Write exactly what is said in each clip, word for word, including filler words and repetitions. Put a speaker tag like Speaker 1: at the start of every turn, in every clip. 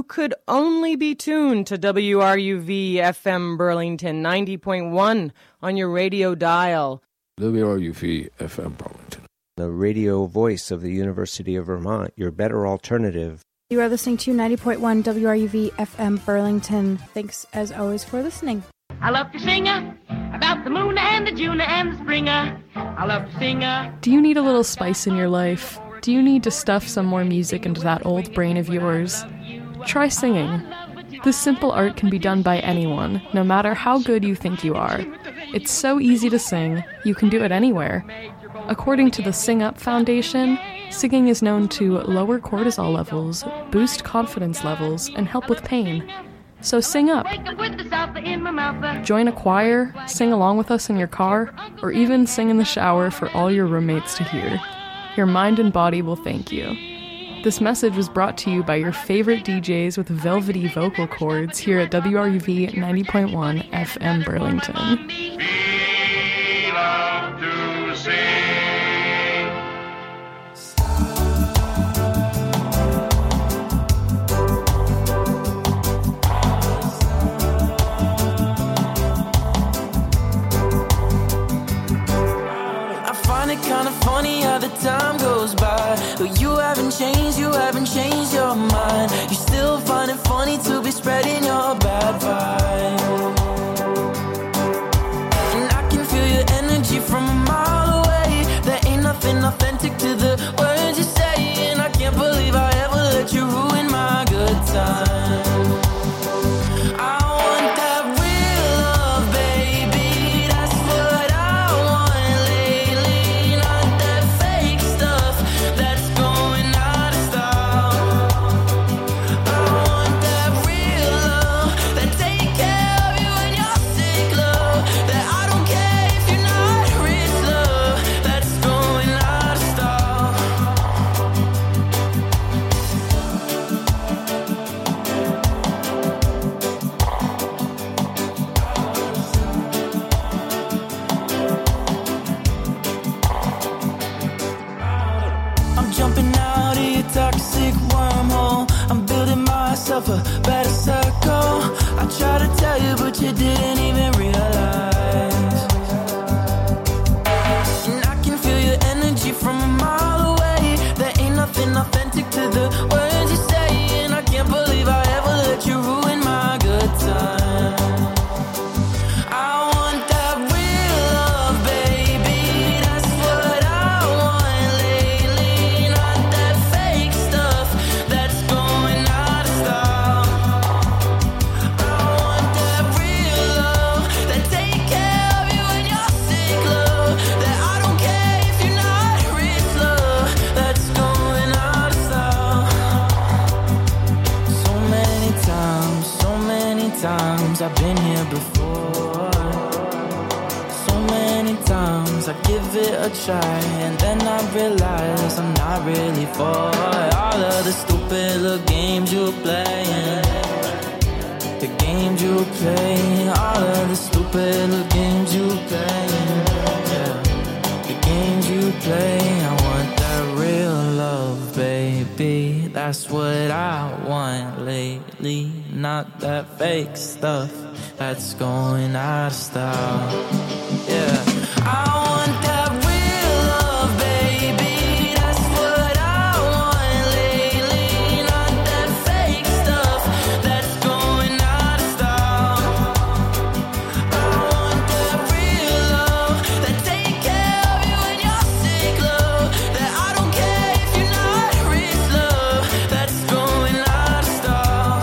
Speaker 1: could only be tuned to W R U V F M Burlington ninety point one on your radio dial.
Speaker 2: W R U V F M Burlington,
Speaker 3: the radio voice of the University of Vermont, your better alternative.
Speaker 4: You are listening to ninety point one W R U V F M Burlington. Thanks, as always, for listening.
Speaker 5: I love to sing about the moon and the June and the springer. I love to sing.
Speaker 6: Do you need a little spice in your life? Do you need to stuff some more music into that old brain of yours? Try singing. This simple art can be done by anyone, no matter how good you think you are. It's so easy to sing, you can do it anywhere. According to the Sing Up Foundation, singing is known to lower cortisol levels, boost confidence levels, and help with pain. So sing up. Join a choir, sing along with us in your car, or even sing in the shower for all your roommates to hear. Your mind and body will thank you. This message was brought to you by your favorite D Js with velvety vocal cords here at W R U V ninety point one F M Burlington.
Speaker 7: We love to sing.
Speaker 8: Kinda funny how the time goes by, but you haven't changed, you haven't changed your mind. You still find it funny to be spreading your bad vibe. And I can feel your energy from a mile away. There ain't nothing authentic to the words you say, and I can't believe I ever let you ruin my good time. A better circle. I try to tell you, but you didn't even realize. And I can feel your energy from a mile away. There ain't nothing authentic to the words you say, and I can't believe I ever let you ruin my good time. I want that real love, baby. That's what I want lately. Not that fake stuff that's going out of style. Times I've been here before. So many times I give it a try, and then I realize I'm not really for all of the stupid little games you're playing. The games you're playing, all of the stupid little games you're playing. Yeah. The games you play, I want that real love, baby. That's what I want lately. Not that fake stuff that's going out of style. Yeah, I want that real love, baby. That's what I want lately. Not that fake stuff that's going out of style. I want that real love that take care of you when you're sick, love. That I don't care if you're not rich, love. That's going out of style.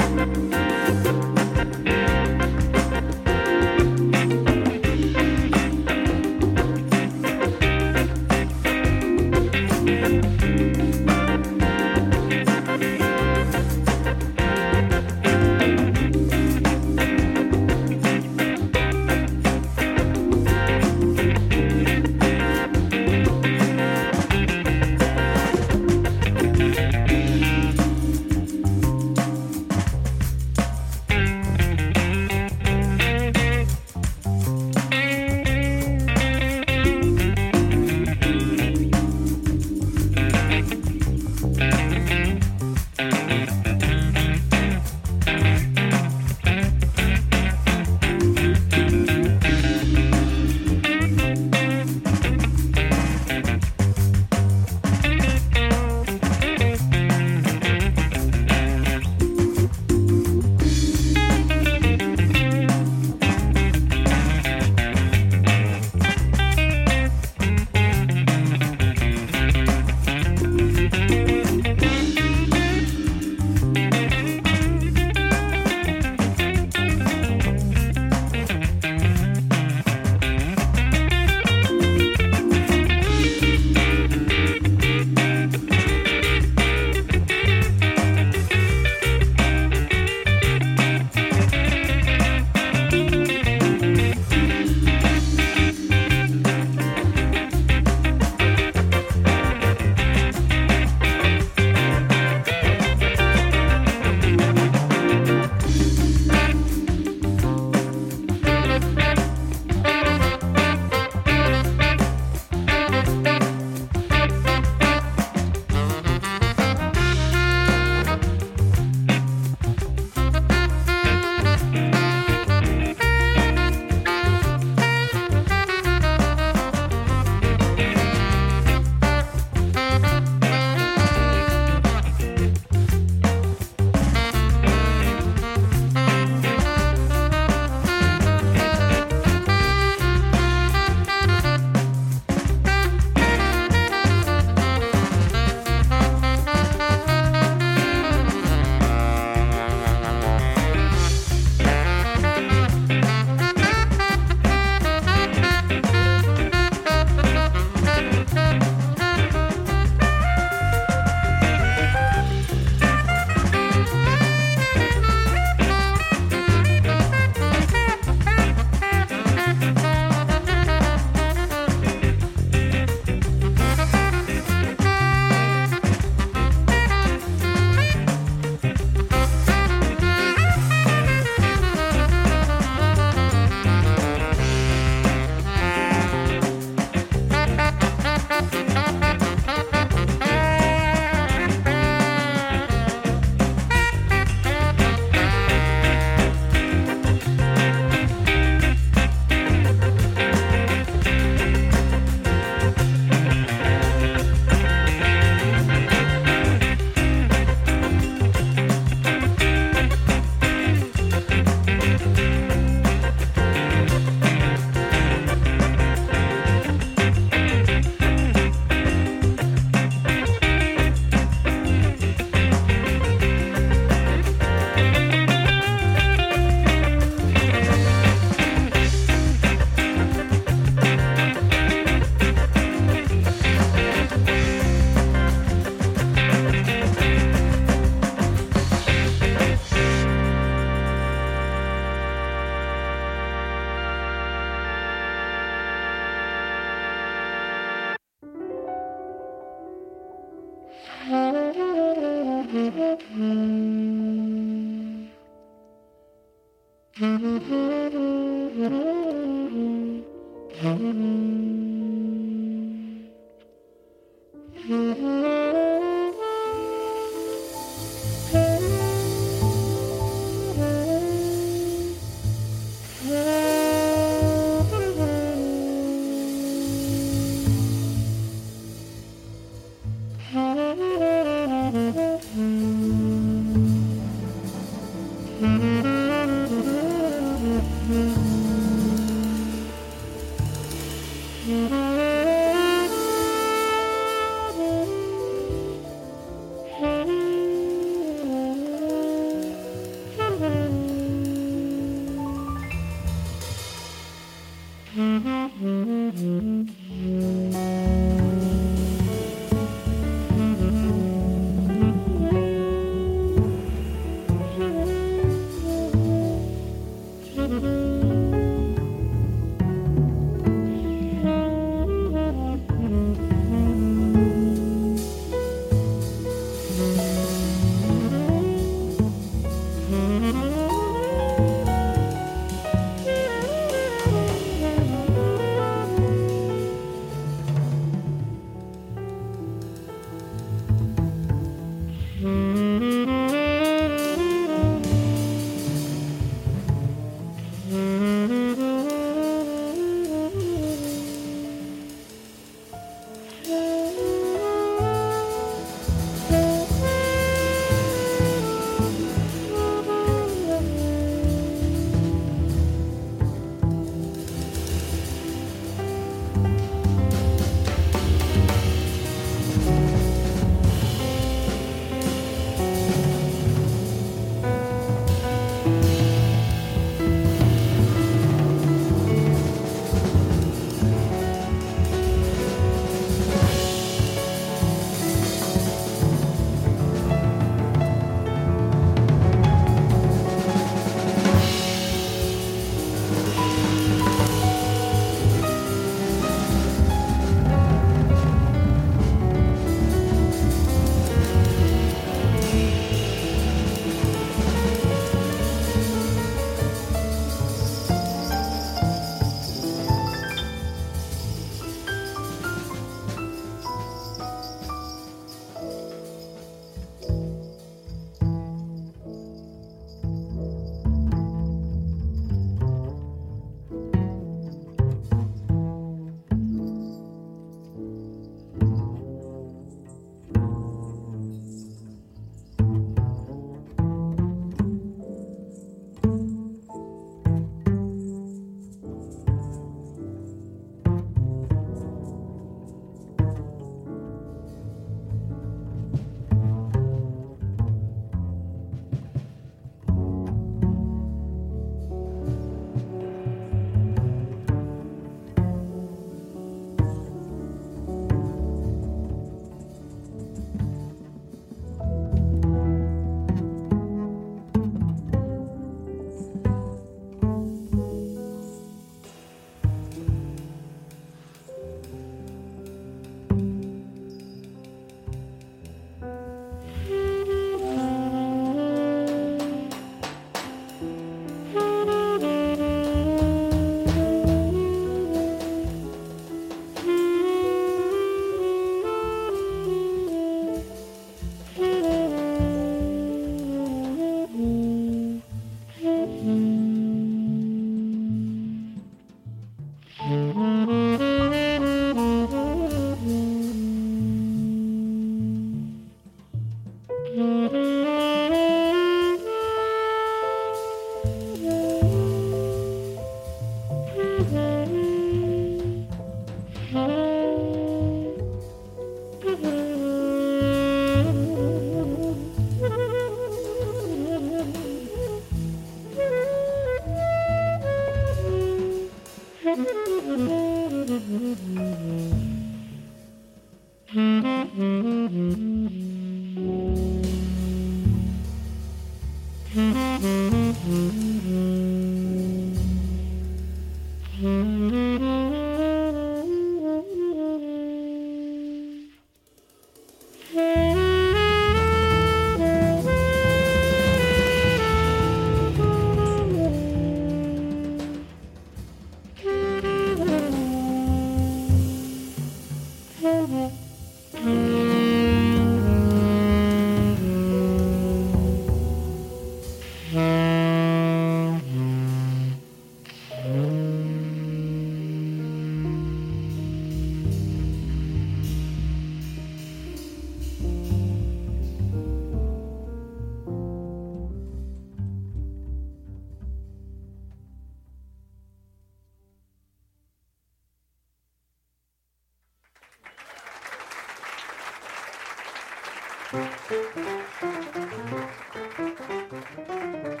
Speaker 4: Thank you.